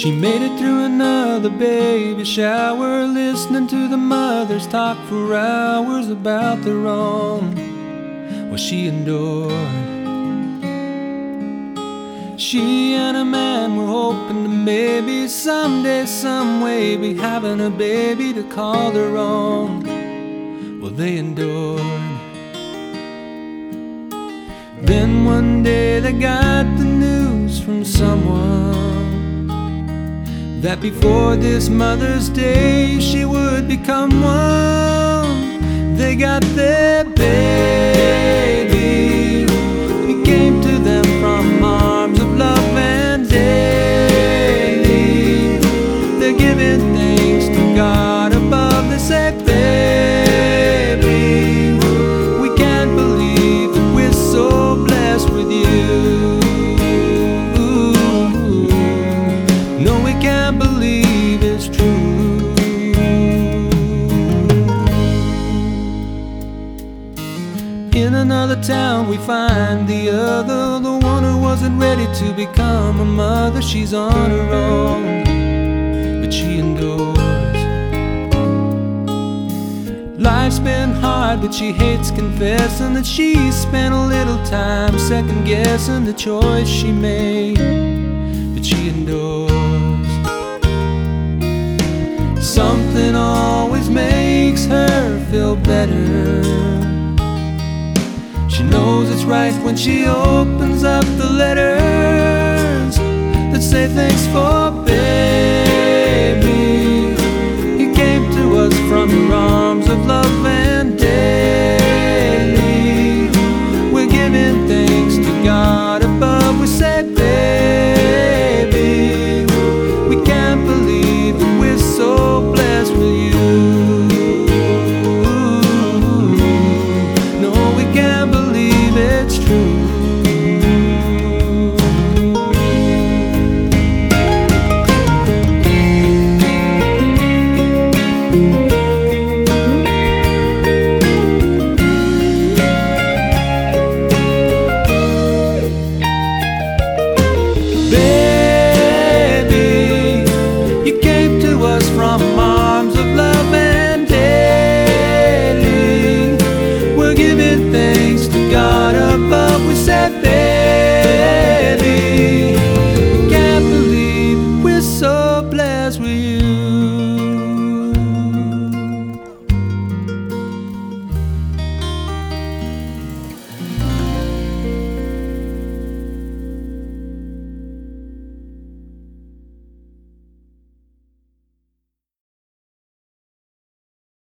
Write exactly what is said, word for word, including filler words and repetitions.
She made it through another baby shower, listening to the mothers talk for hours about the wrong what she endured. She and a man were hoping to maybe someday, someway be having a baby to call their own. Well, they endured. Then one day they got the news from someone that before this Mother's Day she would become one. They got their baby. He came to them from arms of love, and daily they're giving thanks to God above. They say, baby, we can't believe that we're so blessed with you. No, we can't believe it's true. In another town we find the other, the one who wasn't ready to become a mother. She's on her own, but she endures. Life's been hard, but she hates confessing that she spent a little time second guessing the choice she made, but she endures. Something always makes her feel better. She knows it's right when she opens up the letters that say thanks for baby. He came to us from your arms of love.